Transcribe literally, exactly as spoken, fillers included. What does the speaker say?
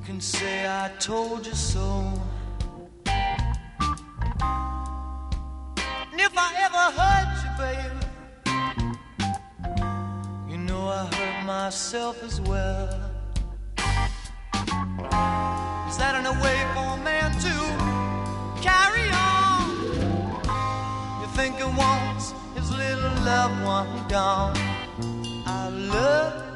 can say I told you so. And if I ever hurt you, baby, you know I hurt myself as well. Is that in a way for a man to carry on? You think he wants his little loved one gone? I love you